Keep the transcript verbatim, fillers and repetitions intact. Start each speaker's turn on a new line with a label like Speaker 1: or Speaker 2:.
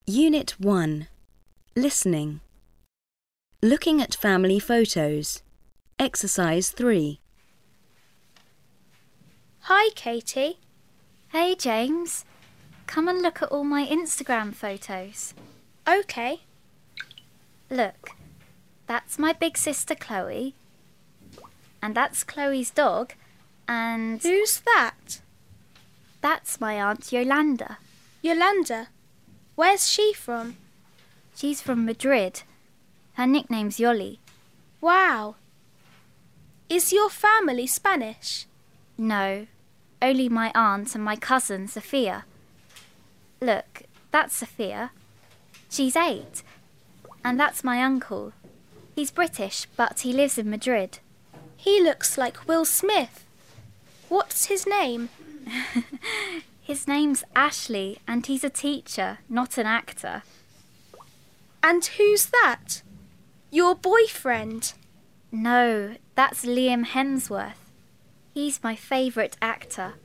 Speaker 1: Unit one. Listening. Looking at family photos. Exercise three.
Speaker 2: Hi, Katie.
Speaker 3: Hey, James. Come and look at all my Instagram photos.
Speaker 2: OK.
Speaker 3: Look, that's my big sister Chloe. And that's Chloe's dog. And
Speaker 2: Who's that?
Speaker 3: that's my Aunt Yolanda.
Speaker 2: Yolanda. Where's she from?
Speaker 3: She's from Madrid. Her nickname's Yoli.
Speaker 2: Wow. Is your family Spanish?
Speaker 3: No, only my aunt and my cousin Sophia. Look, that's Sophia. She's eight. And that's my uncle. He's British, but he lives in Madrid.
Speaker 2: He looks like Will Smith. What's his name?
Speaker 3: His name's Ashley, and he's a teacher, not an actor.
Speaker 2: And who's that? Your boyfriend?
Speaker 3: No, that's Liam Hemsworth. He's my favourite actor.